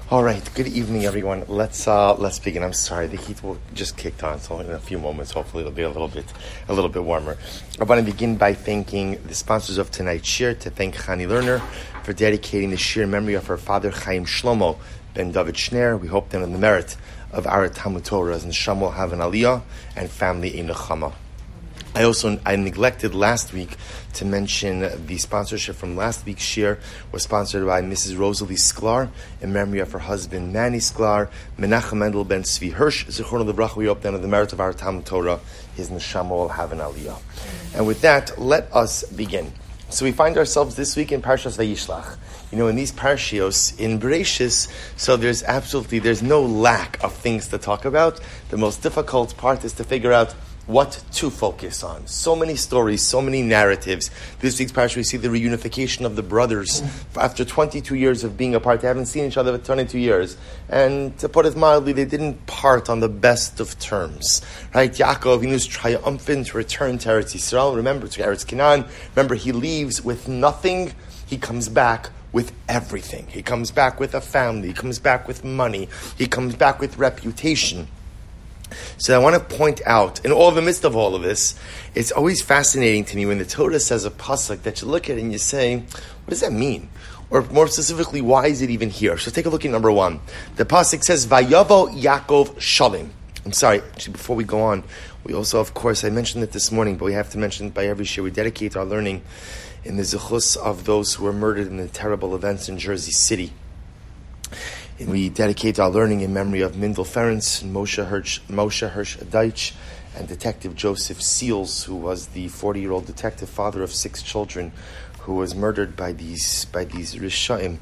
All right. Good evening, everyone. Let's begin. I'm sorry, the heat will just kicked on, so in a few moments, hopefully, it'll be a little bit warmer. I want to begin by thanking the sponsors of tonight's shir. To thank Chani Lerner for dedicating the shir in memory of her father Chaim Shlomo ben David Schneer. We hope that in the merit of our Talmud Torah, and Sham will have an aliyah and family in nechama. I neglected last week to mention the sponsorship from last week's shir was sponsored by Mrs. Rosalie Sklar in memory of her husband Manny Sklar, Menachem Mendel ben Tzvi Hirsch, Zichron Levrach. We hope that in the merit of our Talmud Torah, his neshama will have an aliyah. And with that, let us begin. So we find ourselves this week in Parshas Vayishlach. You know, in these parshios, in Bereshis, so there's no lack of things to talk about. The most difficult part is to figure out what to focus on. So many stories, so many narratives. This week's parsha, we see the reunification of the brothers after 22 years of being apart. They haven't seen each other for 22 years. And to put it mildly, they didn't part on the best of terms. Right? Yaakov, he was triumphant to return to Eretz Yisrael. Remember, to Eretz Canaan. Remember, he leaves with nothing. He comes back with everything. He comes back with a family. He comes back with money. He comes back with reputation. So I want to point out, in all the midst of all of this, it's always fascinating to me when the Torah says a pasuk that you look at it and you say, what does that mean? Or more specifically, why is it even here? So take a look at number one. The pasuk says, Vayavo Yaakov Shalim. I'm sorry, actually before we go on, we also, of course, I mentioned it this morning, but we have to mention it by every year. We dedicate our learning in the zechus of those who were murdered in the terrible events in Jersey City. And we dedicate our learning in memory of Mindel Ferenc, Moshe Hirsch Deitch, and Detective Joseph Seals, who was the 40-year-old detective, father of 6 children, who was murdered by these Rishaim.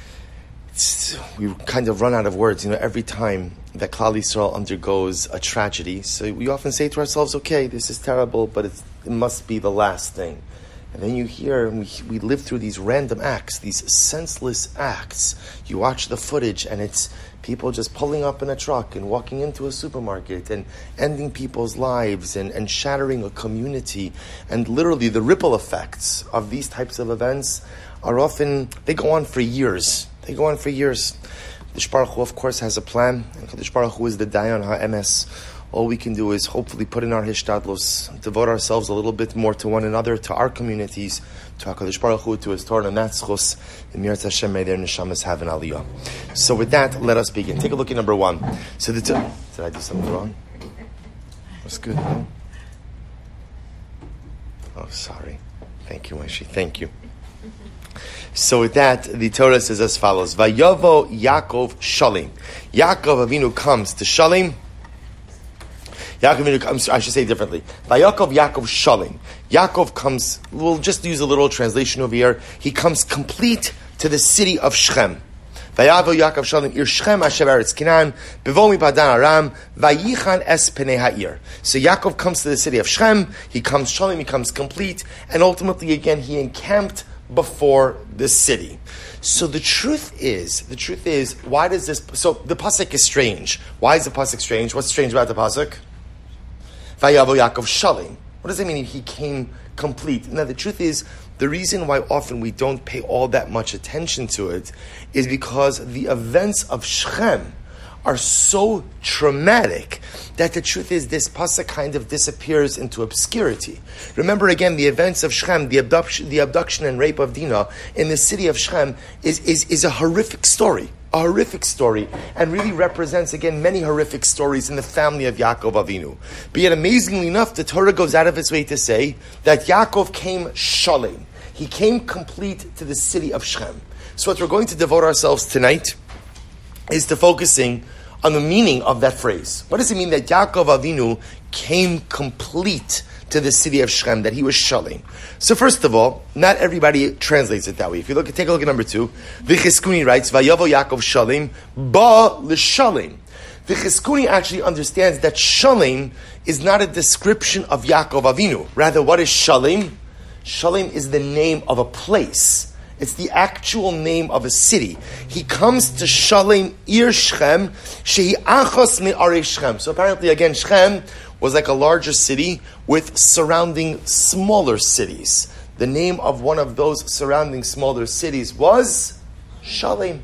We kind of run out of words, every time that Klal Yisrael undergoes a tragedy. So we often say to ourselves, okay, this is terrible, but it must be the last thing. And then you hear, we live through these random acts, these senseless acts. You watch the footage and it's people just pulling up in a truck and walking into a supermarket and ending people's lives and shattering a community. And literally the ripple effects of these types of events are often, they go on for years. The Kadosh Baruch Hu, of course, has a plan. And Kadosh Baruch Hu is the Dayan HaEmes. All we can do is hopefully put in our hishtadlos, devote ourselves a little bit more to one another, to our communities, to HaKadosh Baruch Hu, to His Torah and Natzchus, and Mirat Hashem, may their neshamas have an aliyah. So with that, let us begin. Take a look at number one. So did I do something wrong? That's good, no? Oh, sorry. Thank you, Moshe. Thank you. So with that, the Torah says as follows, Vayavo Yaakov Shalim. Yaakov Avinu comes to Shalim. I should say it differently. Vayakov Yaakov Shalim. Yaakov comes, we'll just use a little translation over here. He comes complete to the city of Shechem. Vayavo Yaakov Shalim, Ir Shechem Asher Eretz Canaan, Bevomi Padan Aram, Vayichan Es Penei Ha'ir. So Yaakov comes to the city of Shechem, he comes Shalim, he comes complete, and ultimately again he encamped before the city. So the truth is, why does this, so the pasuk is strange. Why is the pasuk strange? What's strange about the pasuk? Vayavo Yaakov Shalim. What does that mean? He came complete. Now, the truth is, the reason why often we don't pay all that much attention to it is because the events of Shechem are so traumatic that the truth is this pasuk kind of disappears into obscurity. Remember again, the events of Shechem, the abduction and rape of Dinah in the city of Shechem is a horrific story. And really represents, again, many horrific stories in the family of Yaakov Avinu. But yet, amazingly enough, the Torah goes out of its way to say that Yaakov came Shalim. He came complete to the city of Shechem. So what we're going to devote ourselves tonight is to focusing on the meaning of that phrase. What does it mean that Yaakov Avinu came complete to the city of Shechem, that he was Shalim? So first of all, not everybody translates it that way. If you take a look at number 2, the Chizkuni writes, Vayavo Yaakov Shalim, ba l'Shalim. The Chizkuni actually understands that Shalim is not a description of Yaakov Avinu. Rather, what is Shalim? Shalim is the name of a place. It's the actual name of a city. He comes to Shalim, Ir Shechem, shehi achos me'arei Shechem. So apparently, again, Shechem was like a larger city with surrounding smaller cities. The name of one of those surrounding smaller cities was Shalim.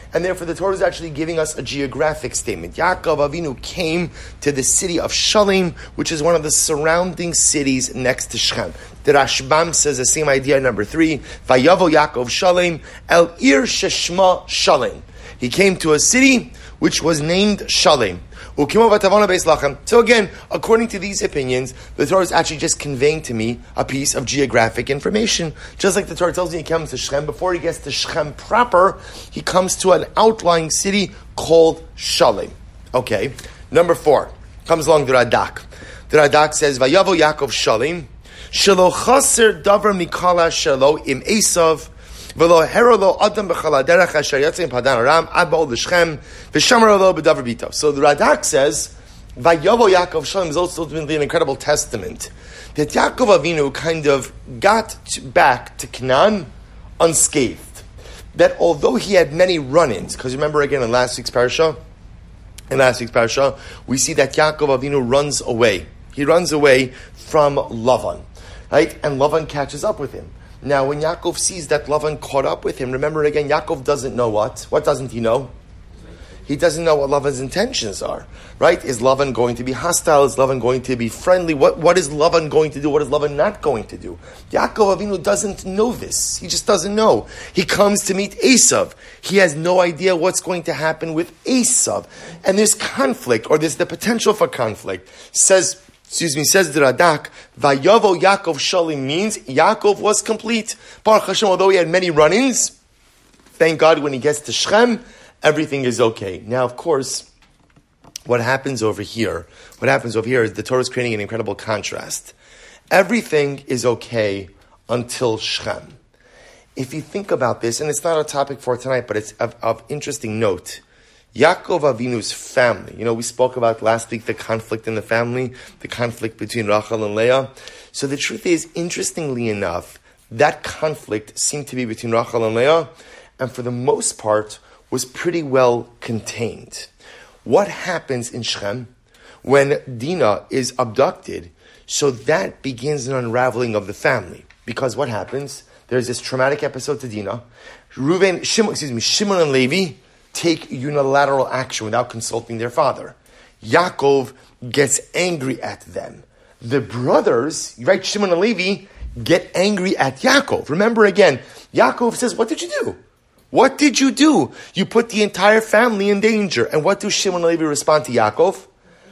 And therefore the Torah is actually giving us a geographic statement. Yaakov Avinu came to the city of Shalem, which is one of the surrounding cities next to Shechem. The Rashbam says the same idea, number 3. Vayavo Yaakov Shalem, El Ir Sheshma Shalem. He came to a city which was named Shalem. So again, according to these opinions, the Torah is actually just conveying to me a piece of geographic information. Just like the Torah tells me he comes to Shechem, before he gets to Shechem proper, he comes to an outlying city called Shalem. Okay, number 4, comes along the Radak. The Radak says, Vayavo Yaakov Shalem, Shelo chaser davar mikala shelo im Esav, v'lo herolo adam b'chala derech asher yatzim padan aram ad ba'ol l'shchem v'shamar lo b'davar bito. So the Radak says, Vayavo Yaakov Shalem is also ultimately an incredible testament that Yaakov Avinu kind of got back to Canaan unscathed. That although he had many run-ins, because remember again in last week's parasha, we see that Yaakov Avinu runs away. He runs away from Lavan, right? And Lavan catches up with him. Now, when Yaakov sees that Lavan caught up with him, remember again, Yaakov doesn't know what? What doesn't he know? He doesn't know what Lavan's intentions are, right? Is Lavan going to be hostile? Is Lavan going to be friendly? What is Lavan going to do? What is Lavan not going to do? Yaakov Avinu doesn't know this. He just doesn't know. He comes to meet Esav. He has no idea what's going to happen with Esav. And there's conflict, or there's the potential for conflict. Says the Radak, Vayavo Yaakov Shalem means Yaakov was complete. Baruch Hashem, although he had many run-ins, thank God when he gets to Shechem, everything is okay. Now, of course, what happens over here is the Torah is creating an incredible contrast. Everything is okay until Shechem. If you think about this, and it's not a topic for tonight, but it's of interesting note, Yaakov Avinu's family, we spoke about last week the conflict in the family, the conflict between Rachel and Leah. So the truth is, interestingly enough, that conflict seemed to be between Rachel and Leah, and for the most part, was pretty well contained. What happens in Shechem when Dinah is abducted? So that begins an unraveling of the family. Because what happens? There's this traumatic episode to Dinah. Shimon and Levi take unilateral action without consulting their father. Yaakov gets angry at them. The brothers, right, Shimon and Levi, get angry at Yaakov. Remember again, Yaakov says, what did you do? What did you do? You put the entire family in danger. And what do Shimon and Levi respond to Yaakov?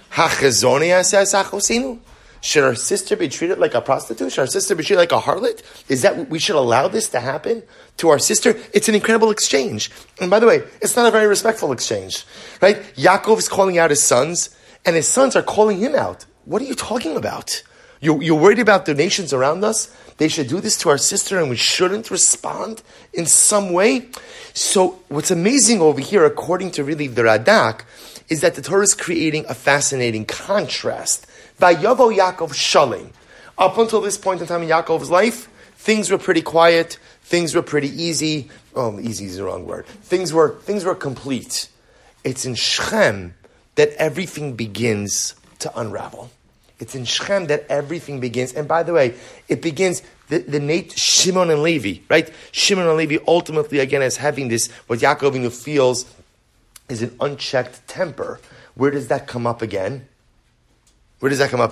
Should our sister be treated like a prostitute? Should our sister be treated like a harlot? Is that we should allow this to happen to our sister? It's an incredible exchange. And by the way, it's not a very respectful exchange, right? Yaakov is calling out his sons, and his sons are calling him out. What are you talking about? You're worried about the nations around us? They should do this to our sister and we shouldn't respond in some way? So what's amazing over here, according to really the Radak, is that the Torah is creating a fascinating contrast. Vayavo Yaakov Shalem. Up until this point in time in Yaakov's life, things were pretty quiet, things were pretty easy. Oh, easy is the wrong word. Things were complete. It's in Shechem that everything begins to unravel. It's in Shechem that everything begins. And by the way, it begins, the Nate, Shimon and Levi, right? Shimon and Levi ultimately, again, as having this, what Yaakov Avinu feels is an unchecked temper. Where does that come up again? When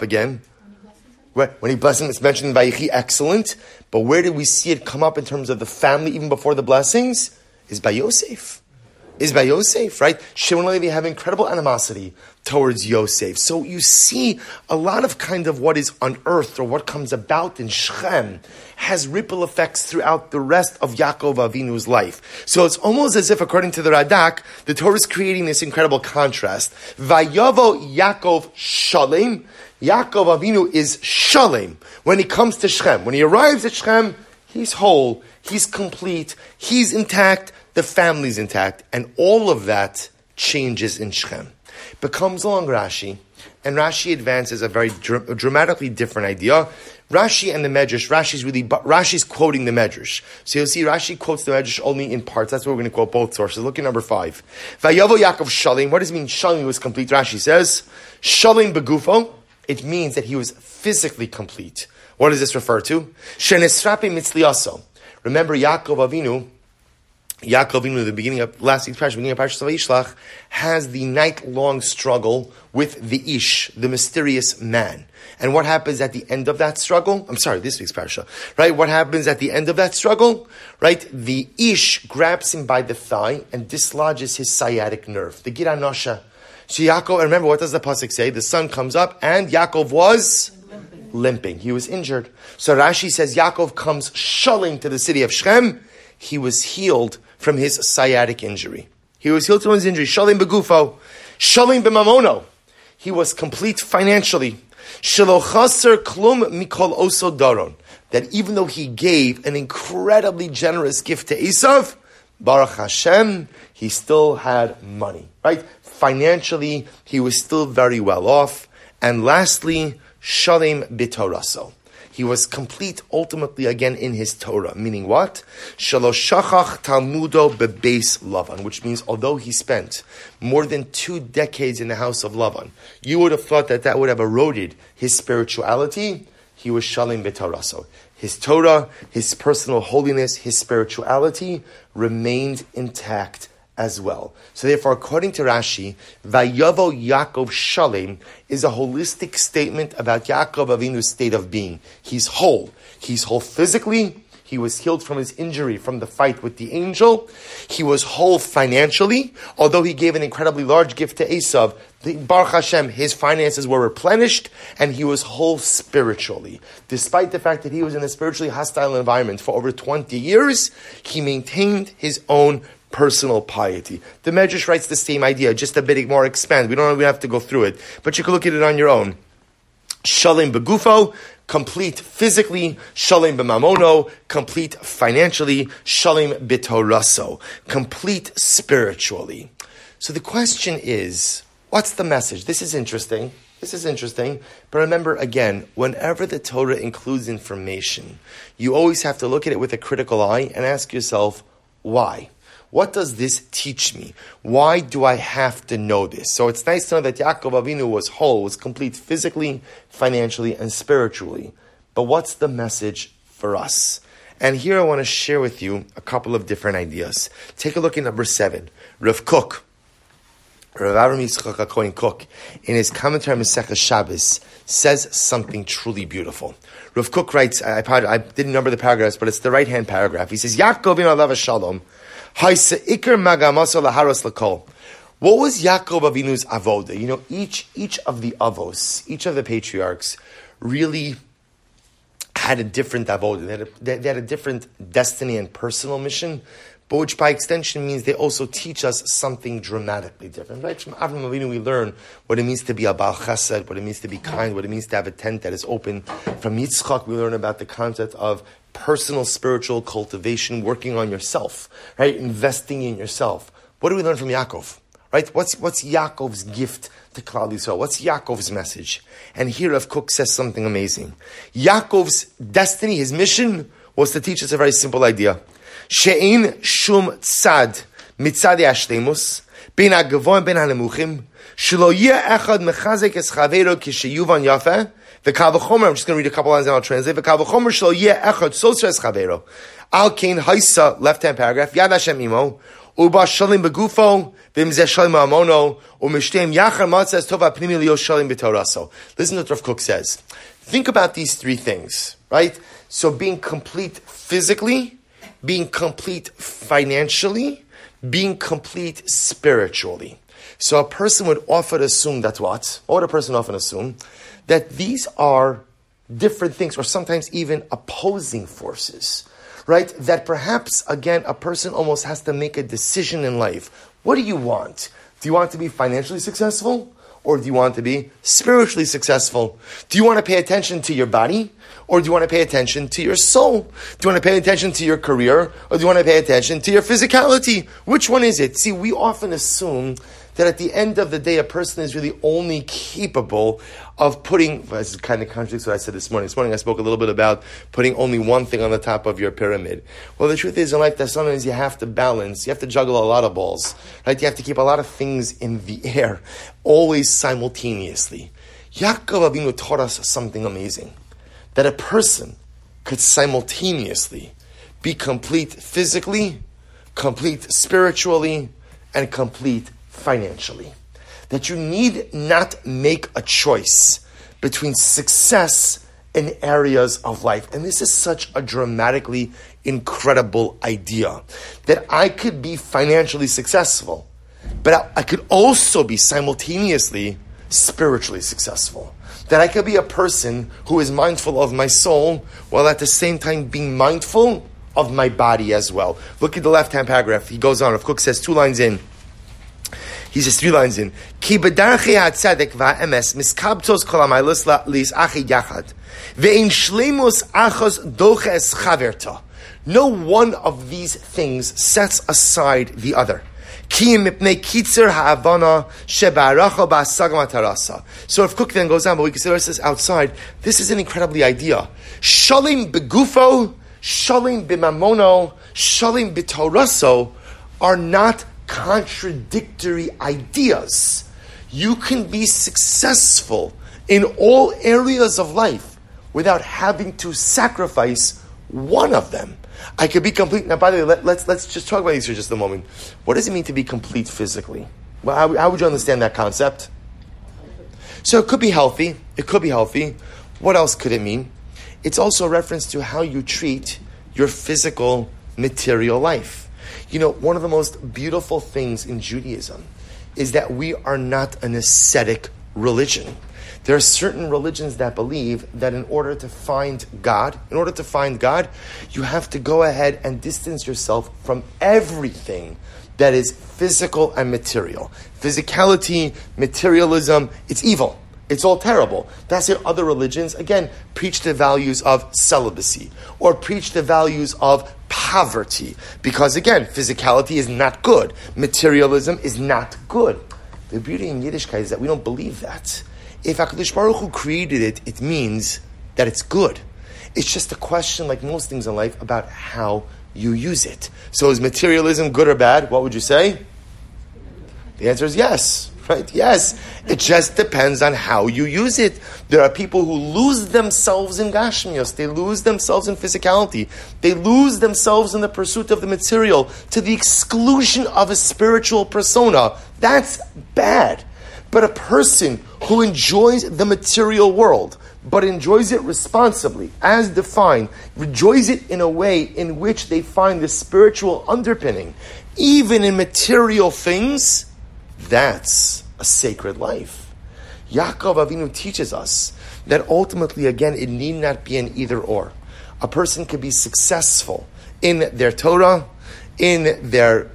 he blesses him, it's mentioned in Vayichi, excellent. But where do we see it come up in terms of the family, even before the blessings? Is by Yosef. Right? Shimon and Levi have incredible animosity towards Yosef. So you see a lot of kind of what is unearthed or what comes about in Shechem has ripple effects throughout the rest of Yaakov Avinu's life. So it's almost as if, according to the Radak, the Torah is creating this incredible contrast. Vayavo Yaakov Shalem. Yaakov Avinu is Shalem when he comes to Shechem. When he arrives at Shechem, he's whole, he's complete, he's intact, the family's intact, and all of that changes in Shechem. But comes along Rashi, and Rashi advances a very dramatically different idea. Rashi and the Medrash, Rashi's quoting the Medrash. So you'll see Rashi quotes the Medrash only in parts. That's where we're going to quote both sources. Look at number 5. Vayavo Yaakov Shalem. What does it mean Shalem was complete? Rashi says, Shalem begufo. It means that he was physically complete. What does this refer to? Shenesrape mitzliaso. Remember Yaakov Avinu, Yaakov, in the beginning of last week's beginning of Parashat Vayishlach, has the night-long struggle with the Ish, the mysterious man. And what happens at the end of that struggle? I'm sorry, this week's parasha, right? What happens at the end of that struggle? Right? The Ish grabs him by the thigh and dislodges his sciatic nerve, the Gid Anosha. So Yaakov, and remember, what does the pasuk say? The sun comes up and Yaakov was limping. He was injured. So Rashi says Yaakov comes shulling to the city of Shechem. He was healed from his sciatic injury. He was healed from his injury. Shalim begufo, shalim b'mamono. He was complete financially. Shelo chaser klum mikol oso daron. That even though he gave an incredibly generous gift to Esav, Baruch Hashem, he still had money, right? Financially, he was still very well off. And lastly, shalim b'toraso. He was complete, ultimately, again, in his Torah. Meaning what? Shalosh shachach talmudo bebeis Lavan, which means although he spent more than 2 decades in the house of Lavan, you would have thought that would have eroded his spirituality. He was shalim b'toraso. His Torah, his personal holiness, his spirituality remained intact as well. So therefore, according to Rashi, Vayavo Yaakov Shalem is a holistic statement about Yaakov Avinu's state of being. He's whole. He's whole physically. He was healed from his injury from the fight with the angel. He was whole financially. Although he gave an incredibly large gift to Esav, Baruch Hashem, his finances were replenished, and he was whole spiritually. Despite the fact that he was in a spiritually hostile environment for over 20 years, he maintained his own personal piety. The Medrash writes the same idea, just a bit more expanded. We don't have to go through it, but you can look at it on your own. Shalim begufo, complete physically. Shalim b'mamono, complete financially. Shalim b'toraso, complete spiritually. So the question is, what's the message? This is interesting. But remember, again, whenever the Torah includes information, you always have to look at it with a critical eye and ask yourself, why? What does this teach me? Why do I have to know this? So it's nice to know that Yaakov Avinu was whole, was complete physically, financially, and spiritually. But what's the message for us? And here I want to share with you a couple of different ideas. Take a look at number 7. Rav Kook, Rav Avram Yitzchak HaKohen Kook, in his commentary on Masechah Shabbos, says something truly beautiful. Rav Kook writes, I didn't number the paragraphs, but it's the right-hand paragraph. He says, Yaakov Avinu alav shalom, what was Yaakov Avinu's avoda? You know, each of the avos, each of the patriarchs, really had a different avoda. They had a different destiny and personal mission, but which by extension means they also teach us something dramatically different. Right? From Avraham Avinu we learn what it means to be a Baal Chesed, what it means to be kind, what it means to have a tent that is open. From Yitzchak we learn about the concept of personal spiritual cultivation, working on yourself, right? Investing in yourself. What do we learn from Yaakov? Right? What's Yaakov's gift to Klal Yisrael? What's Yaakov's message? And here Rav Kook says something amazing. Yaakov's destiny, his mission, was to teach us a very simple idea. She'ein shum tzad mitzad hashleimus ben hagavoim ben hanemuchim shelo yeh echad mechazek es chaveiro kisheyuvan yafeh. The Kavachomer, I'm just going to read a couple lines and I'll translate. The Kavachomer shlo yeh echad soser es chavero. Al kain haisa, left-hand paragraph, Yad Hashem imo, uba shalim begufo, v'imzeh shalim ma'amono, u'mishtem yachar matzah tova pnimi liyo shalim b'toraso. Listen to what Rav Kook says. Think about these 3 things, right? So being complete physically, being complete financially, being complete spiritually. So a person would often assume that what? What would a person often assume? That these are different things, or sometimes even opposing forces, right? That perhaps, again, a person almost has to make a decision in life. What do you want? Do you want to be financially successful? Or do you want to be spiritually successful? Do you want to pay attention to your body? Or do you want to pay attention to your soul? Do you want to pay attention to your career? Or do you want to pay attention to your physicality? Which one is it? See, we often assume that at the end of the day, a person is really only capable of putting, this kind of contradicts what I said this morning. This morning I spoke a little bit about putting only one thing on the top of your pyramid. Well, the truth is in life that sometimes you have to balance, you have to juggle a lot of balls, right? You have to keep a lot of things in the air, always simultaneously. Yaakov Avinu taught us something amazing, that a person could simultaneously be complete physically, complete spiritually, and complete financially. That you need not make a choice between success in areas of life. And this is such a dramatically incredible idea. That I could be financially successful, but I could also be simultaneously spiritually successful. That I could be a person who is mindful of my soul while at the same time being mindful of my body as well. Look at the left-hand paragraph. He goes on. Rav Kook says 2 lines in. He says 3 lines in. Ki b'darchei hatzedek va'emes miskabtos kol hamaylos li'achi yachad ve'in shleimus achos doches chaverta. No one of these things sets aside the other. So if Kook then goes on, but we consider this outside, this is an incredibly idea. Shalim begufo, shalim bimamono, shalim bitoraso are not contradictory ideas. You can be successful in all areas of life without having to sacrifice one of them. I could be complete. Now, by the way, let's just talk about these for just a moment. What does it mean to be complete physically? Well, how would you understand that concept? So it could be healthy. It could be healthy. What else could it mean? It's also a reference to how you treat your physical, material life. You know, one of the most beautiful things in Judaism is that we are not an ascetic religion. There are certain religions that believe that in order to find God, you have to go ahead and distance yourself from everything that is physical and material. Physicality, materialism, it's evil. It's all terrible. That's why other religions, again, preach the values of celibacy or preach the values of poverty. Because again, physicality is not good. Materialism is not good. The beauty in Yiddishkeit is that we don't believe that. If HaKadosh Baruch Hu created it, it means that it's good. It's just a question, like most things in life, about how you use it. So is materialism good or bad? What would you say? The answer is yes, right? Yes. It just depends on how you use it. There are people who lose themselves in Gashmios. They lose themselves in physicality. They lose themselves in the pursuit of the material to the exclusion of a spiritual persona. That's bad. But a person who enjoys the material world, but enjoys it responsibly, as defined, enjoys it in a way in which they find the spiritual underpinning, even in material things, that's a sacred life. Yaakov Avinu teaches us that ultimately, again, it need not be an either or. A person can be successful in their Torah, in their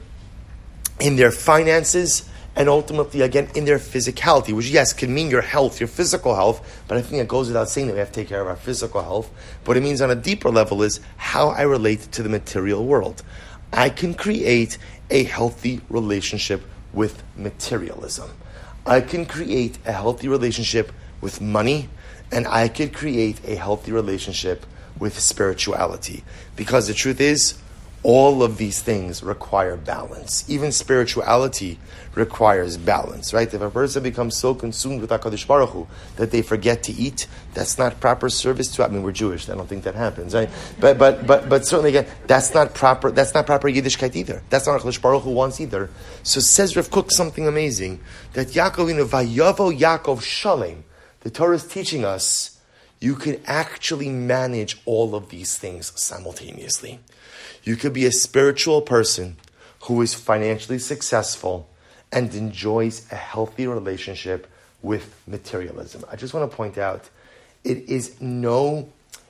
finances, and ultimately, again, in their physicality, which, yes, can mean your health, your physical health, but I think it goes without saying that we have to take care of our physical health. What it means on a deeper level is how I relate to the material world. I can create a healthy relationship with materialism. I can create a healthy relationship with money, and I could create a healthy relationship with spirituality. Because the truth is, all of these things require balance. Even spirituality requires balance, right? If a person becomes so consumed with HaKadosh Baruch Hu that they forget to eat, that's not proper service to. I mean, we're Jewish. I don't think that happens, right? But certainly, again, that's not proper Yiddishkeit either. That's not what HaKadosh Baruch Hu wants either. So says Rav Kook something amazing that Yaakov, Vayavo Yaakov Shalem. The Torah is teaching us you can actually manage all of these things simultaneously. You could be a spiritual person who is financially successful and enjoys a healthy relationship with materialism. I just want to point out, it is not,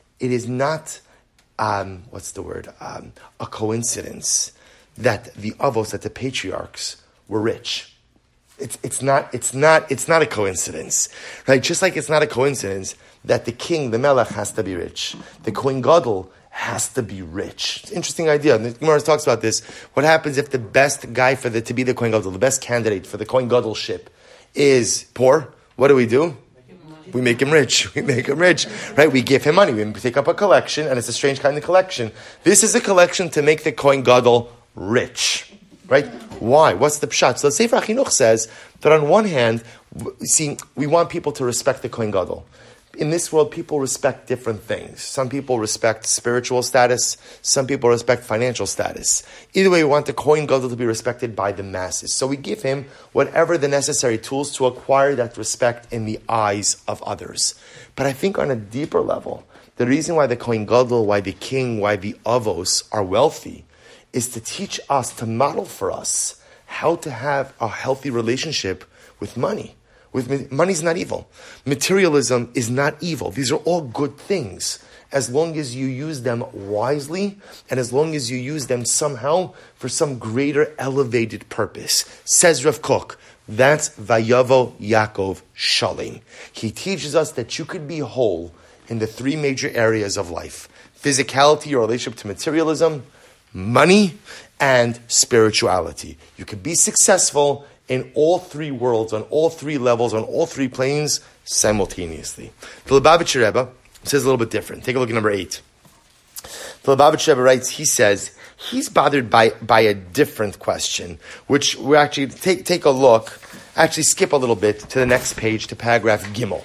a coincidence that the avos, that the patriarchs were rich. It's not a coincidence, right? Just like it's not a coincidence that the king, the melech, has to be rich. The Kohen Gadol has to be rich. It's an interesting idea. The Gemara talks about this. What happens if the best guy to be the Kohen Gadol, the best candidate for the Kohen Gadolship is poor? What do? We make him rich. We make him rich, right? We give him money. We take up a collection, and it's a strange kind of collection. This is a collection to make the Kohen Gadol rich, right? Why? What's the pshat? So the Sefer HaChinuch says that on one hand, we want people to respect the Kohen Gadol. in this world, people respect different things. Some people respect spiritual status. Some people respect financial status. Either way, we want the Kohen Gadol to be respected by the masses. So we give him whatever the necessary tools to acquire that respect in the eyes of others. But I think on a deeper level, the reason why the Kohen Gadol, why the king, why the avos are wealthy is to teach us, to model for us how to have a healthy relationship with money. Money's not evil. Materialism is not evil. These are all good things as long as you use them wisely and as long as you use them somehow for some greater elevated purpose. Says Rav Kook, that's Vayavo Yaakov Shalem. He teaches us that you could be whole in the three major areas of life. Physicality, your relationship to materialism, money, and spirituality. You can be successful in all three worlds, on all three levels, on all three planes, simultaneously. The Lubavitcher Rebbe says a little bit different. Take a look at number 8. The Lubavitcher Rebbe writes, he says, he's bothered by a different question, which we actually take a look, actually skip a little bit to the next page, to paragraph Gimel.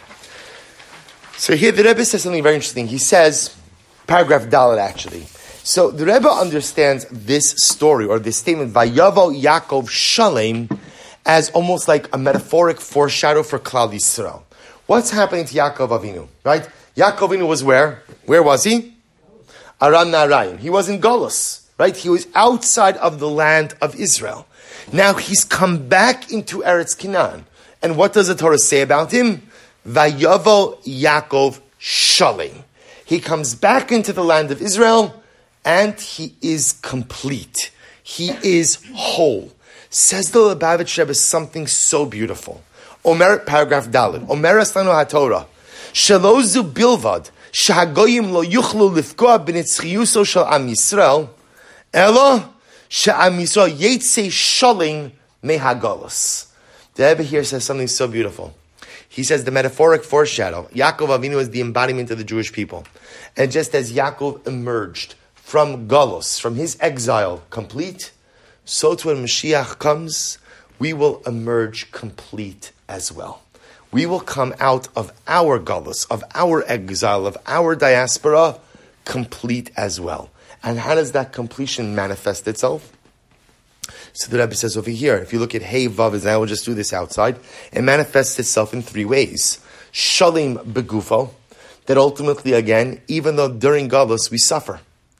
So here the Rebbe says something very interesting. He says, paragraph Dalet actually. So the Rebbe understands this story, or this statement, Vayavo Yaakov Shalem, as almost like a metaphoric foreshadow for Klal Yisrael. What's happening to Yaakov Avinu, right? Yaakov Avinu was where? Where was he? Aram Naharaim. He was in Golus, right? He was outside of the land of Israel. Now he's come back into Eretz Canaan. And what does the Torah say about him? Vayavo Yaakov Shalem. He comes back into the land of Israel, and he is complete. He is whole. Says the Lubavitcher Rebbe something so beautiful. Omer, paragraph Dalet. Omer Aslanu HaTorah. Shelozu bilvad, shehagoyim lo yuchlu lifkoa b'nitzchiyuso shel Am Yisrael, elo she'Am Yisrael yetzei shalem mehagolos. The Rebbe here says something so beautiful. He says the metaphoric foreshadow, Yaakov Avinu is the embodiment of the Jewish people. And just as Yaakov emerged from Golus, from his exile, complete, so too when Mashiach comes, we will emerge complete as well. We will come out of our Golus, of our exile, of our diaspora, complete as well. And how does that completion manifest itself? So the Rebbe says over here, if you look at Hey Vav, and I will just do this outside, it manifests itself in 3 ways. Shalem begufo, that ultimately again, even though during Golus we suffer,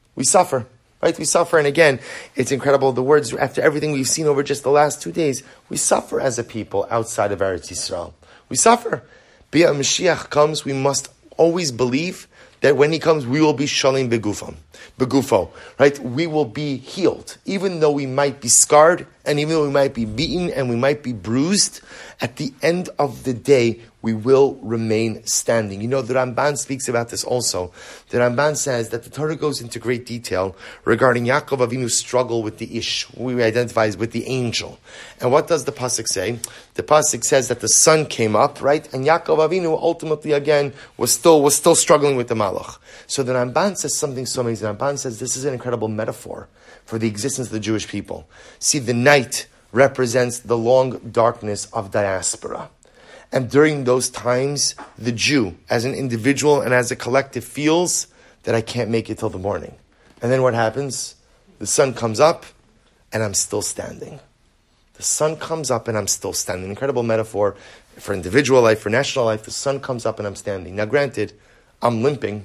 right? We suffer, and again, it's incredible. The words, after everything we've seen over just the last 2 days, we suffer as a people outside of Eretz Yisrael. We suffer. B'yat Mashiach comes, we must always believe that when he comes, we will be shalem begufo, right? We will be healed. Even though we might be scarred, and even though we might be beaten, and we might be bruised, at the end of the day, we will remain standing. You know, the Ramban speaks about this also. The Ramban says that the Torah goes into great detail regarding Yaakov Avinu's struggle with the Ish, who we identify as with the angel. And what does the Pasuk say? The Pasuk says that the sun came up, right? And Yaakov Avinu ultimately again was still struggling with the Malach. So the Ramban says something so amazing. The Ramban says this is an incredible metaphor for the existence of the Jewish people. See, the night represents the long darkness of diaspora. And during those times, the Jew, as an individual and as a collective, feels that I can't make it till the morning. And then what happens? The sun comes up, and I'm still standing. The sun comes up, and I'm still standing. Incredible metaphor for individual life, for national life. The sun comes up, and I'm standing. Now, granted, I'm limping,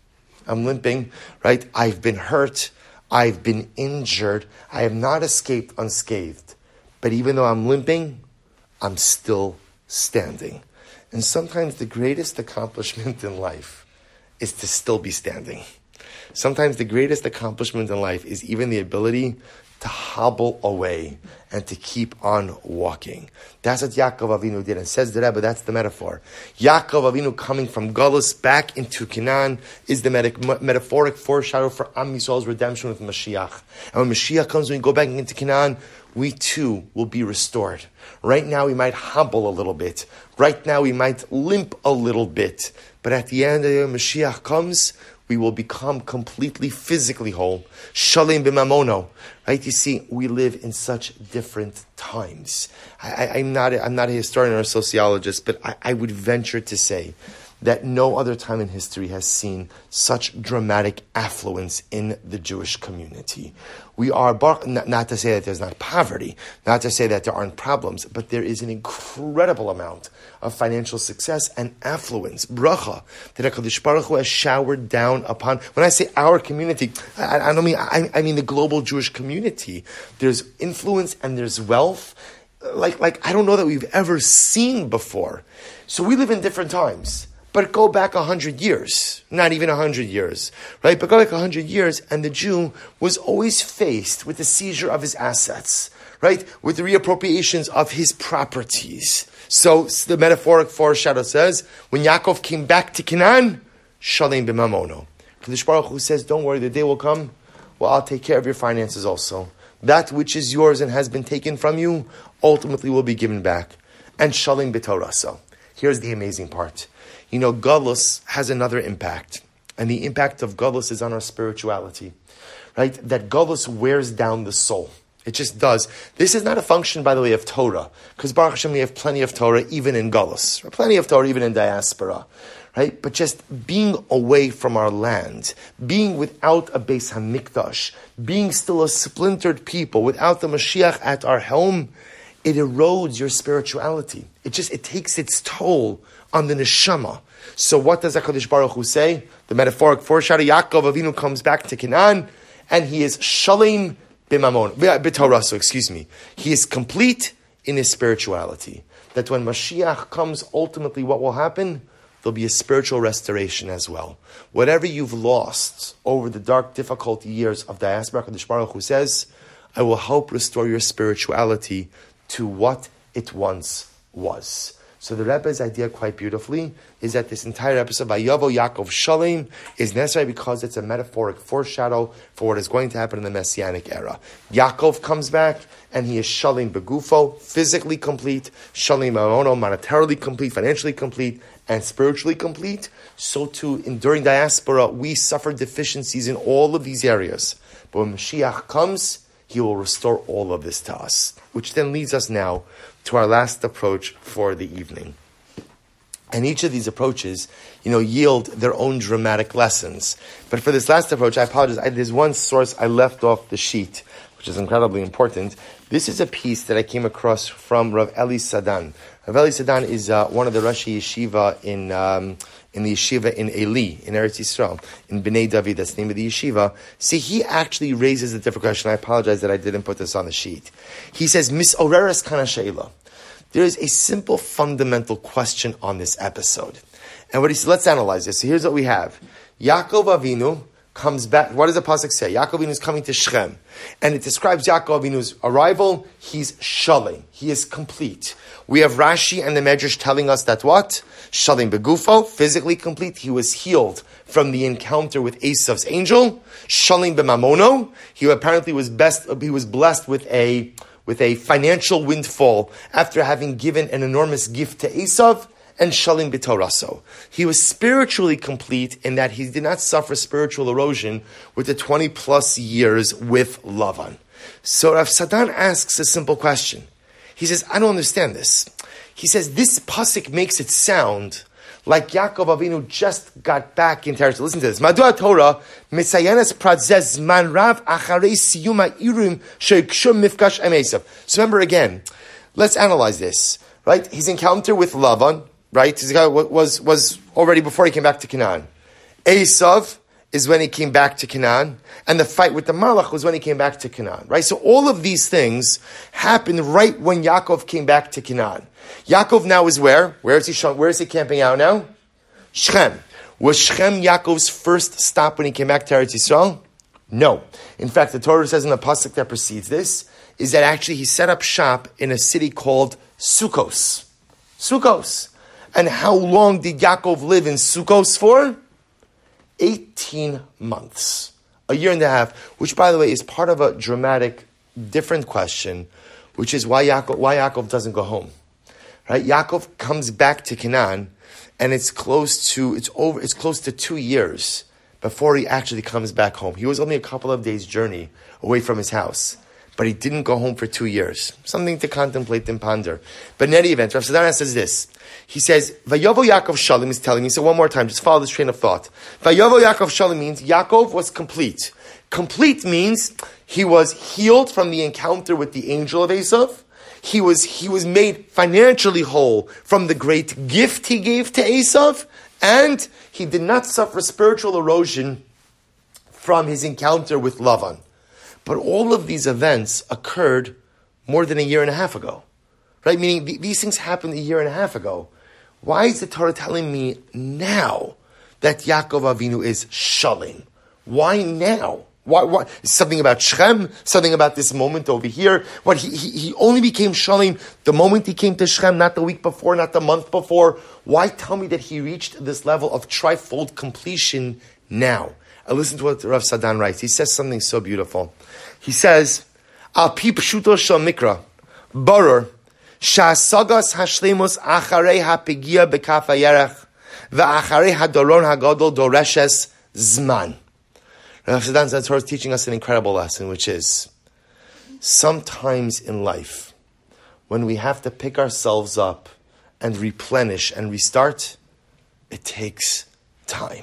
right? I've been hurt. I've been injured. I have not escaped unscathed. But even though I'm limping, I'm still standing. And sometimes the greatest accomplishment in life is to still be standing. Sometimes the greatest accomplishment in life is even the ability to hobble away and to keep on walking. That's what Yaakov Avinu did. And says the Rebbe, that's the metaphor. Yaakov Avinu coming from Golus back into Canaan is the metaphoric foreshadow for Am Yisrael's redemption with Mashiach. And when Mashiach comes, when we go back into Canaan, we too will be restored. Right now we might hobble a little bit. Right now we might limp a little bit. But at the end of the day, Mashiach comes, we will become completely physically whole. Shalem b'mamono. Right? You see, we live in such different times. I'm not a historian or a sociologist, but I would venture to say that no other time in history has seen such dramatic affluence in the Jewish community. We are, not to say that there's not poverty, not to say that there aren't problems, but there is an incredible amount of financial success and affluence, bracha, that HaKadosh Baruch Hu has showered down upon. When I say our community, I don't mean, I mean the global Jewish community. There's influence and there's wealth, like I don't know that we've ever seen before. So we live in different times. But go back 100 years, not even 100 years, right? But go back 100 years, and the Jew was always faced with the seizure of his assets, right? With the reappropriations of his properties. So the metaphoric foreshadow says, when Yaakov came back to Canaan, Shalem b'mamono. Kadosh Baruch Hu says, don't worry, the day will come, well, I'll take care of your finances also. That which is yours and has been taken from you, ultimately will be given back. And Shalem b'toraso. Here's the amazing part. You know, Galus has another impact. And the impact of Galus is on our spirituality. Right? That Galus wears down the soul. It just does. This is not a function, by the way, of Torah. Because Baruch Hashem, we have plenty of Torah even in Galus. Plenty of Torah even in diaspora. Right? But just being away from our land, being without a Beis HaMikdash, being still a splintered people, without the Mashiach at our home, it erodes your spirituality. It takes its toll on the neshama. So what does HaKadosh Baruch Hu say? The metaphoric foreshadow, Yaakov Avinu comes back to Canaan, and he is shalem b'toraso, excuse me. He is complete in his spirituality. That when Mashiach comes, ultimately what will happen? There'll be a spiritual restoration as well. Whatever you've lost over the dark, difficult years of diaspora, HaKadosh Baruch Hu says, I will help restore your spirituality to what it once was. So the Rebbe's idea, quite beautifully, is that this entire episode, Vayavo Yaakov Shalem, is necessary because it's a metaphoric foreshadow for what is going to happen in the Messianic era. Yaakov comes back, and he is Shalem Begufo, physically complete, Shalem Mamono, monetarily complete, financially complete, and spiritually complete. So too, during diaspora, we suffer deficiencies in all of these areas. But when Mashiach comes, he will restore all of this to us. Which then leads us now to our last approach for the evening. And each of these approaches, yield their own dramatic lessons. But for this last approach, I apologize. There's one source I left off the sheet, which is incredibly important. This is a piece that I came across from Rav Eli Sadan. Rav Eli Sadan is one of the Rashi Yeshiva in the yeshiva in Eli, in Eretz Yisrael, in Bnei David, that's the name of the yeshiva. See, he actually raises a different question. I apologize that I didn't put this on the sheet. He says, Misoreres kana she'ila. There is a simple fundamental question on this episode. And what he said, let's analyze this. So here's what we have. Yaakov Avinu comes back. What does the pasuk say? Yaakov Avinu is coming to Shechem. And it describes Yaakov Avinu's arrival. He's shalem. He is complete. We have Rashi and the Medrash telling us that what? Shalem begufo, physically complete. He was healed from the encounter with Esav's angel. Shalem b'mamono. He apparently was blessed with a financial windfall after having given an enormous gift to Esav. And Shalem b'toraso. He was spiritually complete in that he did not suffer spiritual erosion with the 20 plus years with Lavan. So Rav Sadan asks a simple question. He says, I don't understand this. He says, this pasuk makes it sound like Yaakov Avinu just got back in territory. Listen to this. Madua Torah, Misayanas Pradzez Man Rav Acharei Siyuma Irim Sheikshum Mifkash Emesav. So remember again, let's analyze this. Right? His encounter with Lavan, right? His guy was already before he came back to Canaan. Esav is when he came back to Canaan, and the fight with the Malach was when he came back to Canaan, right? So all of these things happened right when Yaakov came back to Canaan. Yaakov now is where? Where is he camping out now? Shechem. Was Shechem Yaakov's first stop when he came back to Eretz Yisrael? No. In fact, the Torah says in the pasuk that precedes this, is that actually he set up shop in a city called Sukkos. Sukkos. And how long did Yaakov live in Sukkos for? 18 months. A year and a half, which by the way is part of a dramatic, different question, which is why Yaakov doesn't go home. Right? Yaakov comes back to Canaan, and it's close to 2 years before he actually comes back home. He was only a couple of days' journey away from his house. but he didn't go home for 2 years. Something to contemplate and ponder. But in any event, Rav Sadana says this. He says, Vayovo Yaakov Shalom is telling me, so one more time, just follow this train of thought. Vayovo Yaakov Shalom means Yaakov was complete. Complete means he was healed from the encounter with the angel of Esav. He was made financially whole from the great gift he gave to Esav, and he did not suffer spiritual erosion from his encounter with Lavan. But all of these events occurred more than a year and a half ago. Right? Meaning these things happened a year and a half ago. Why is the Torah telling me now that Yaakov Avinu is Shalom? Why now? Why? Something about Shechem? Something about this moment over here? What? He only became Shalom the moment he came to Shechem, not the week before, not the month before. Why tell me that he reached this level of trifold completion now? I listen to what Rav Sadan writes. He says something so beautiful. He says, Al pi pshuto shel mikra, barur, sha'asagas hashlemus acharei hapigia bekaf hayerech, ve'acharei hadoron hagadol doreshes zman. Rav Sadan Zatzor is teaching us an incredible lesson, which is, sometimes in life, when we have to pick ourselves up and replenish and restart, it takes time.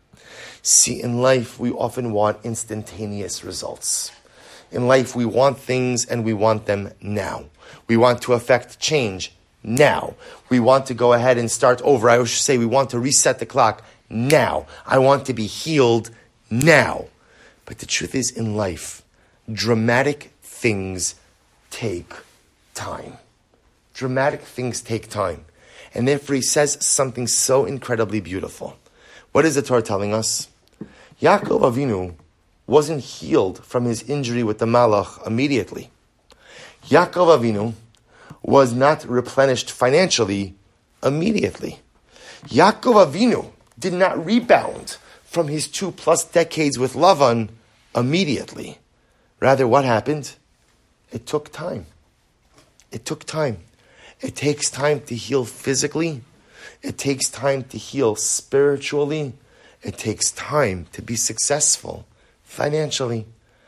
See, in life, we often want instantaneous results. In life, we want things and we want them now. We want to affect change now. We want to go ahead and start over. I always say we want to reset the clock now. I want to be healed now. But the truth is, in life, dramatic things take time. Dramatic things take time. And therefore, he says something so incredibly beautiful. What is the Torah telling us? Yaakov Avinu wasn't healed from his injury with the Malach immediately. Yaakov Avinu was not replenished financially immediately. Yaakov Avinu did not rebound from his 2+ decades with Lavan immediately. Rather, what happened? It took time. It took time. It takes time to heal physically. It takes time to heal spiritually. It takes time to be successful financially.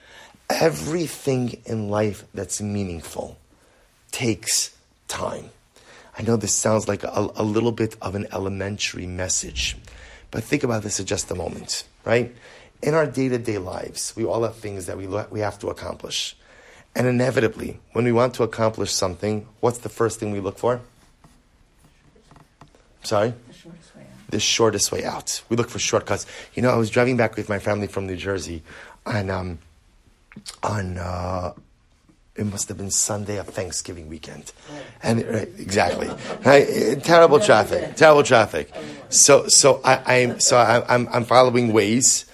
Everything in life that's meaningful takes time. I know this sounds like a little bit of an elementary message, but think about this for just a moment, right? In our day-to-day lives, we all have things that we have to accomplish. And inevitably, when we want to accomplish something, what's the first thing we look for? Sorry? The shortest way out. We look for shortcuts. You know, I was driving back with my family from New Jersey on it must have been Sunday of Thanksgiving weekend. And exactly. Right? Terrible traffic. So I'm following Waze.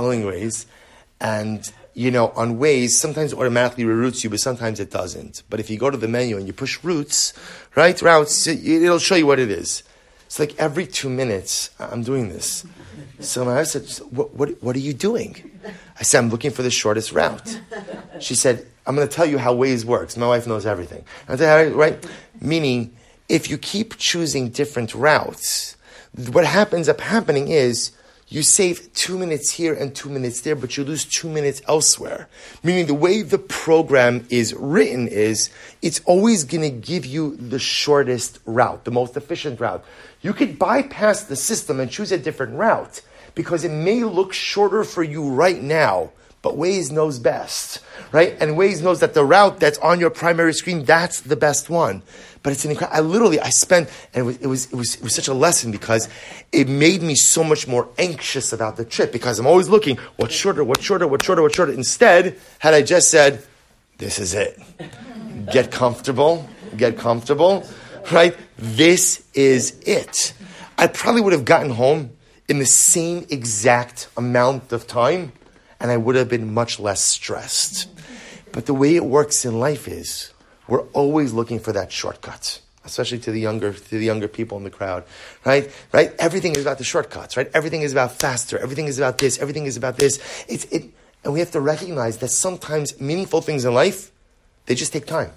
And you know, on Waze, sometimes it automatically reroutes you, but sometimes it doesn't. But if you go to the menu and you push routes, it'll show you what it is. It's like every 2 minutes, I'm doing this. So my wife said, what are you doing? I said, I'm looking for the shortest route. She said, I'm going to tell you how Waze works. My wife knows everything. I said, right? Meaning, if you keep choosing different routes, what ends up happening is, you save 2 minutes here and 2 minutes there, but you lose 2 minutes elsewhere. Meaning the way the program is written is, it's always going to give you the shortest route, the most efficient route. You could bypass the system and choose a different route, because it may look shorter for you right now, but Waze knows best, right? And Waze knows that the route that's on your primary screen, that's the best one. But it's an incredible. I spent, and it was such a lesson, because it made me so much more anxious about the trip, because I'm always looking, what's shorter. Instead, had I just said, this is it. Get comfortable, right? This is it. I probably would have gotten home in the same exact amount of time, and I would have been much less stressed. But the way it works in life is, we're always looking for that shortcut, especially to the younger people in the crowd, right? Everything is about the shortcuts, right? Everything is about faster. Everything is about this. Everything is about this. And we have to recognize that sometimes meaningful things in life, they just take time.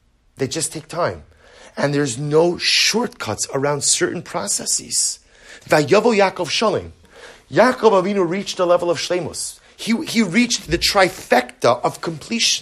And there's no shortcuts around certain processes. Vayovo Yaakov Shalom. Yaakov Avinu reached the level of shleimus. He reached the trifecta of completion.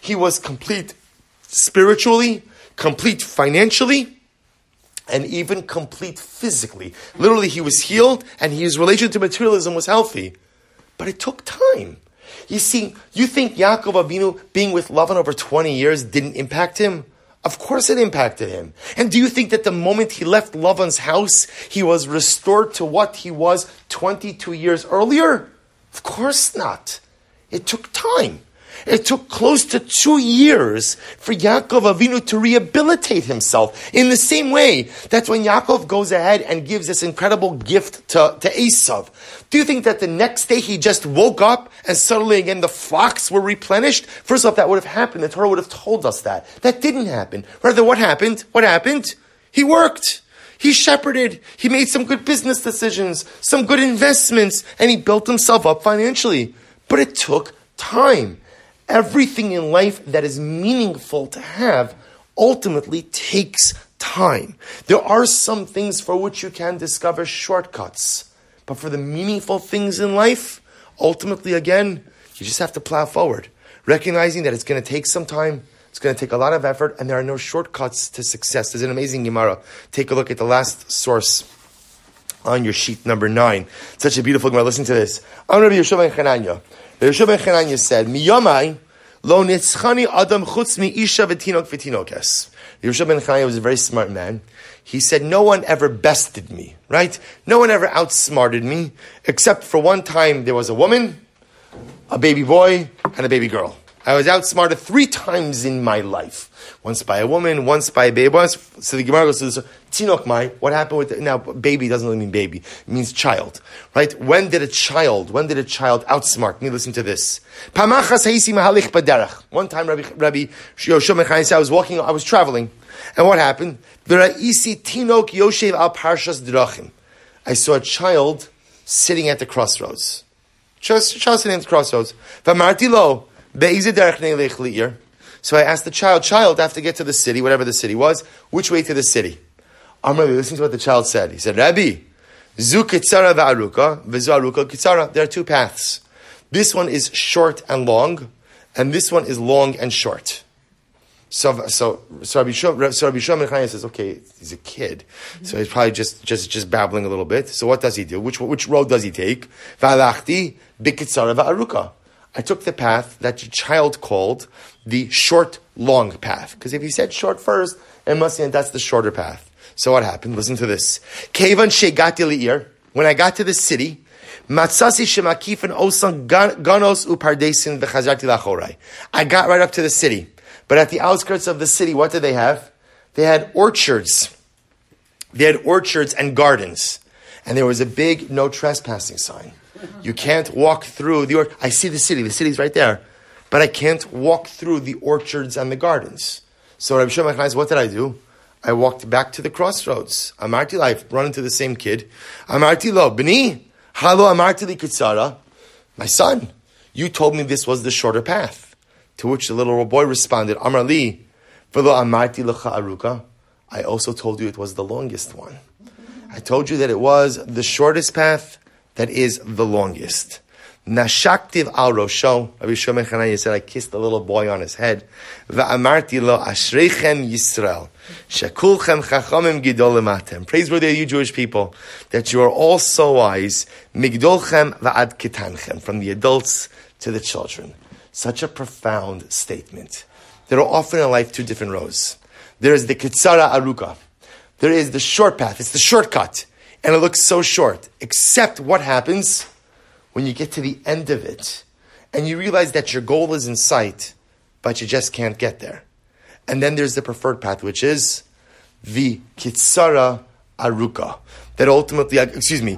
He was complete spiritually, complete financially, and even complete physically. Literally, he was healed, and his relation to materialism was healthy. But it took time. You see, you think Yaakov Avinu being with Lavan over 20 years didn't impact him? Of course it impacted him. And do you think that the moment he left Lavan's house, he was restored to what he was 22 years earlier? Of course not. It took time. It took close to 2 years for Yaakov Avinu to rehabilitate himself. In the same way, that's when Yaakov goes ahead and gives this incredible gift to Esav. Do you think that the next day he just woke up and suddenly again the flocks were replenished? First off, that would have happened. The Torah would have told us that. That didn't happen. Rather, what happened? What happened? He worked. He shepherded. He made some good business decisions, some good investments, and he built himself up financially. But it took time. Everything in life that is meaningful to have ultimately takes time. There are some things for which you can discover shortcuts. But for the meaningful things in life, ultimately, again, you just have to plow forward. Recognizing that it's going to take some time, it's going to take a lot of effort, and there are no shortcuts to success. There's an amazing Gemara. Take a look at the last source on your sheet number 9. Such a beautiful Gemara. Listen to this. Rabbi Yeshua ben Chananya. Yeshua ben Chananya said, "Miyamai lo nitzchani adam chutz mi isha v'tinok v'tinokes." Yeshua ben Chananya was a very smart man. He said, no one ever bested me, right? No one ever outsmarted me, except for one time there was a woman, a baby boy, and a baby girl. I was outsmarted 3 times in my life. Once by a woman, once by a baby. So the Gemara goes to this, Tinok Mai, what happened with now baby doesn't really mean baby, it means child. Right? When did a child outsmart me? Listen to this. One time Rabbi Yoshua ben Chananya said, I was traveling. And what happened? I saw a child sitting at the crossroads. Just sitting at the crossroads. So I asked the child, I have to get to the city, whatever the city was, which way to the city? Listen to what the child said. He said, Rabbi, zu kitzara va'aruka, v'zu aruka kitzara. There are 2 paths. This one is short and long, and this one is long and short. So Rabbi Shimon ben Chananya says, okay, he's a kid, so he's probably just babbling a little bit. So what does he do? Which road does he take? V'alachti bikitzara va'aruka. I took the path that the child called the short, long path. Because if he said short first, it must mean that's the shorter path. So what happened? Listen to this. Kevan shegati li'ir. When I got to the city, matzasi shemakifan osan ganos upardesin v'chazarti lachorai. I got right up to the city. But at the outskirts of the city, what did they have? They had orchards. They had orchards and gardens. And there was a big no trespassing sign. You can't walk through the orchard. I see the city's right there. But I can't walk through the orchards and the gardens. So Rabbi Shimon ben Chananya, what did I do? I walked back to the crossroads. Amarti lo, I run into the same kid. Amarti lo, b'ni, halo amarti li kitzara. My son, you told me this was the shorter path. To which the little boy responded, Amar li, v'lo amarti lecha aruka. I also told you it was the longest one. I told you that it was the shortest path that is the longest. Nashaktiv al rosho. Rabbi Shimon ben Chananya said, I kissed the little boy on his head. Va'amarti lo ashreichem Yisrael. Shekulchem chachamim gidol lematem. Praiseworthy are you Jewish people, that you are all so wise. Migdolchem va'ad ketanchem. From the adults to the children. Such a profound statement. There are often in life 2 different roads. There is the kitzara aruka. There is the short path. It's the shortcut. And it looks so short. Except what happens when you get to the end of it and you realize that your goal is in sight, but you just can't get there. And then there's the preferred path, which is the kitzara aruka. That ultimately, the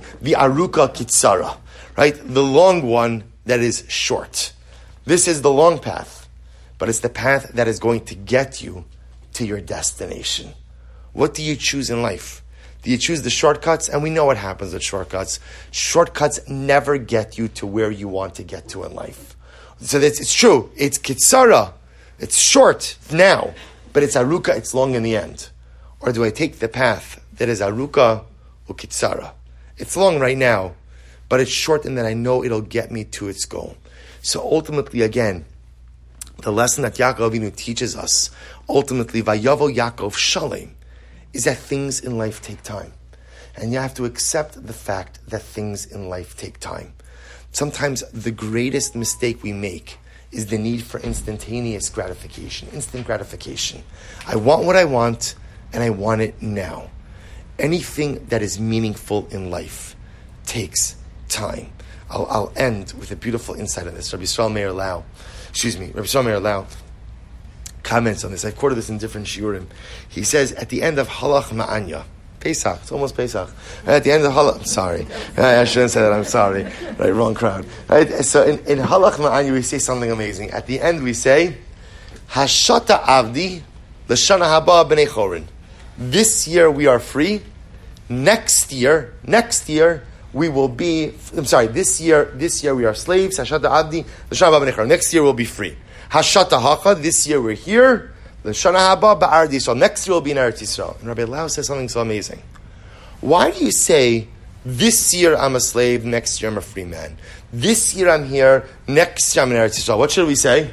aruka kitzara, right? The long one that is short. This is the long path, but it's the path that is going to get you to your destination. What do you choose in life? Do you choose the shortcuts? And we know what happens with shortcuts. Shortcuts never get you to where you want to get to in life. So it's true. It's kitzara. It's short now, but it's aruka. It's long in the end. Or do I take the path that is aruka or kitzara? It's long right now, but it's short in that I know it'll get me to its goal. So ultimately, again, The lesson that Yaakov Avinu teaches us, ultimately, Vayavo Yaakov Shalem, is that things in life take time. And you have to accept the fact that things in life take time. Sometimes the greatest mistake we make is the need for instantaneous gratification, instant gratification. I want what I want, and I want it now. Anything that is meaningful in life takes time. I'll end with a beautiful insight on this. Rabbi Yisrael Meir Lau comments on this. I've quoted this in different shiurim. He says, at the end of Halach Ma'anya, Pesach, it's almost Pesach. At the end of Halach, I'm sorry. I shouldn't say that, I'm sorry. Right, wrong crowd. Right, so in Halach Ma'anya, we say something amazing. At the end, we say, Hashata Avdi, L'shana haba b'nei chorin. This year we are free. Next year, we will be, this year we are slaves. Hashata Avdi, L'shana haba b'nei chorin. Next year we'll be free. Hashata Hacha, this year we're here. L'shana haba ba'ard Yisrael. Next year we'll be in Eretz Yisrael. And Rabbi Lau says something so amazing. Why do you say, this year I'm a slave, next year I'm a free man? This year I'm here, next year I'm in Eretz Yisrael. What should we say?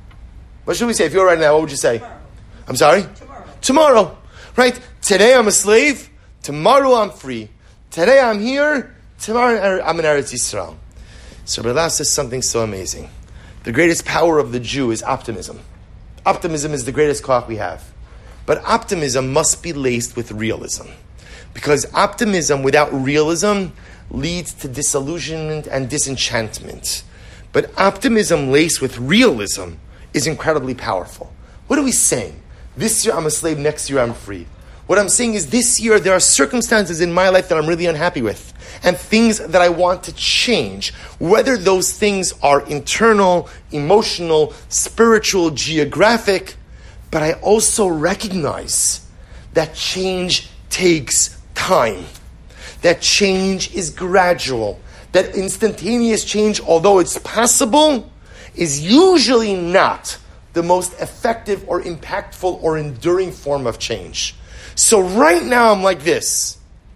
What should we say? If you were right now, what would you say? Tomorrow. I'm sorry? Tomorrow. Right? Today I'm a slave, tomorrow I'm free. Today I'm here, tomorrow I'm in Eretz Yisrael. So Rabbi Lau says something so amazing. The greatest power of the Jew is optimism. Optimism is the greatest koach we have. But optimism must be laced with realism. Because optimism without realism leads to disillusionment and disenchantment. But optimism laced with realism is incredibly powerful. What are we saying? This year I'm a slave, next year I'm free. What I'm saying is this year there are circumstances in my life that I'm really unhappy with. And things that I want to change. Whether those things are internal, emotional, spiritual, geographic. But I also recognize that change takes time. That change is gradual. That instantaneous change, although it's possible, is usually not the most effective or impactful or enduring form of change. So right now I'm like this.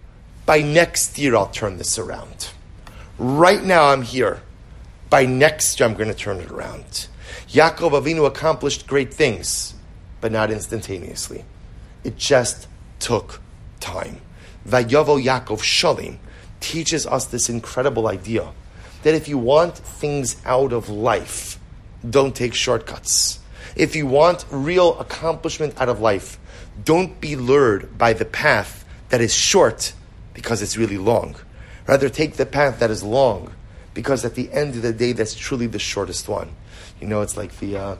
By next year I'll turn this around. Right now I'm here. By next year I'm going to turn it around. Yaakov Avinu accomplished great things, but not instantaneously. It just took time. Vayavo Yaakov Shalem teaches us this incredible idea that if you want things out of life, don't take shortcuts. If you want real accomplishment out of life, don't be lured by the path that is short because it's really long. Rather, take the path that is long because at the end of the day, that's truly the shortest one. You know, it's like the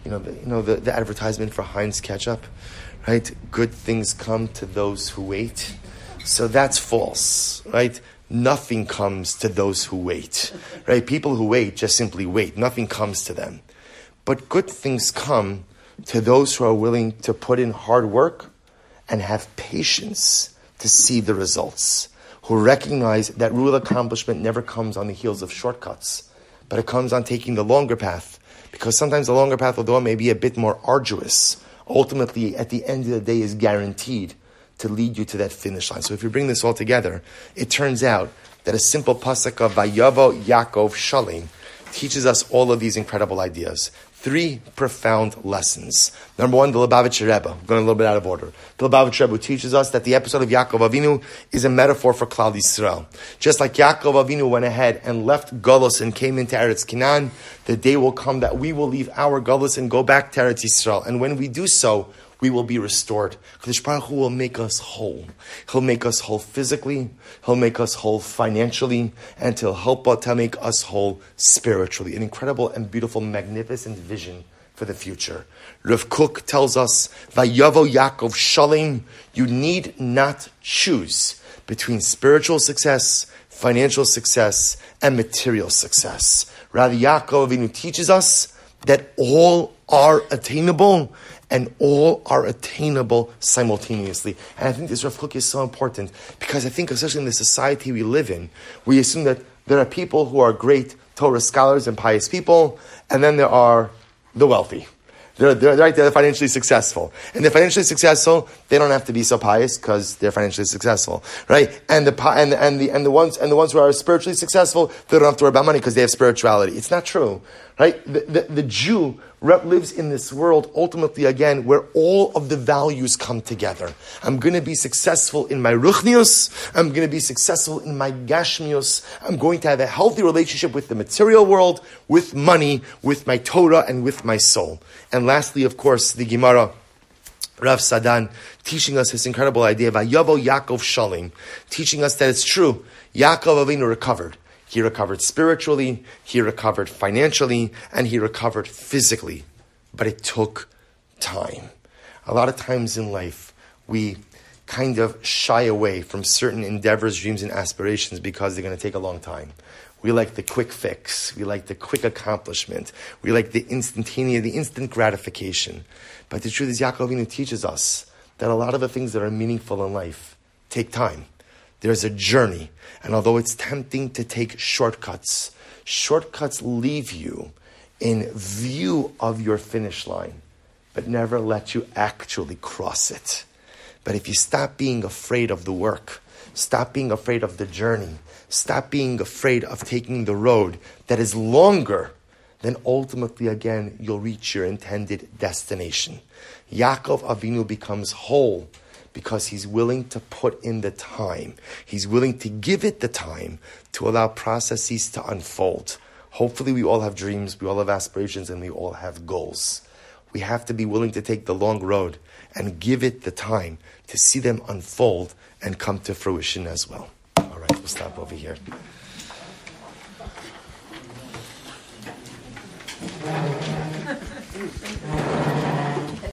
advertisement for Heinz ketchup, right? Good things come to those who wait. So that's false, right? Nothing comes to those who wait, right? People who wait just simply wait. Nothing comes to them. But good things come to those who are willing to put in hard work and have patience to see the results, who recognize that real accomplishment never comes on the heels of shortcuts, but it comes on taking the longer path, because sometimes the longer path, although it may be a bit more arduous, ultimately at the end of the day is guaranteed to lead you to that finish line. So if you bring this all together, it turns out that a simple pasuk of Vayavo Yaakov Shalem teaches us all of these incredible ideas. 3 profound lessons. Number 1, the Lubavitcher Rebbe. I'm going a little bit out of order. The Lubavitcher Rebbe teaches us that the episode of Yaakov Avinu is a metaphor for Klal Yisrael. Just like Yaakov Avinu went ahead and left Golus and came into Eretz Canaan, the day will come that we will leave our Golus and go back to Eretz Yisrael. And when we do so, we will be restored. Kadosh Baruch Hu will make us whole. He'll make us whole physically. He'll make us whole financially. And He'll help to make us whole spiritually. An incredible and beautiful, magnificent vision for the future. Rav Kook tells us, Vayavo Yaakov Shalem, you need not choose between spiritual success, financial success, and material success. Rather, Yaakov Avinu teaches us that all are attainable and all are attainable simultaneously. And I think this Rav Kook is so important because I think, especially in the society we live in, we assume that there are people who are great Torah scholars and pious people, and then there are the wealthy. They're financially successful. And they're financially successful, they don't have to be so pious because they're financially successful, right? And the ones who are spiritually successful, they don't have to worry about money because they have spirituality. It's not true, right? The Jew lives in this world, ultimately again, where all of the values come together. I'm going to be successful in my ruchnius. I'm going to be successful in my gashmius. I'm going to have a healthy relationship with the material world, with money, with my Torah, and with my soul. And lastly, of course, the Gemara, Rav Sadan, teaching us this incredible idea of Vayavo Yaakov Shalim, teaching us that it's true. Yaakov Avinu recovered. He recovered spiritually, he recovered financially, and he recovered physically. But it took time. A lot of times in life, we kind of shy away from certain endeavors, dreams, and aspirations because they're going to take a long time. We like the quick fix. We like the quick accomplishment. We like the instantaneous, the instant gratification. But the truth is, Yaakov Avinu teaches us that a lot of the things that are meaningful in life take time. There's a journey. And although it's tempting to take shortcuts, shortcuts leave you in view of your finish line, but never let you actually cross it. But if you stop being afraid of the work, stop being afraid of the journey, stop being afraid of taking the road that is longer, then ultimately, again, you'll reach your intended destination. Yaakov Avinu becomes whole because he's willing to put in the time. He's willing to give it the time to allow processes to unfold. Hopefully we all have dreams, we all have aspirations, and we all have goals. We have to be willing to take the long road and give it the time to see them unfold and come to fruition as well. All right, we'll stop over here.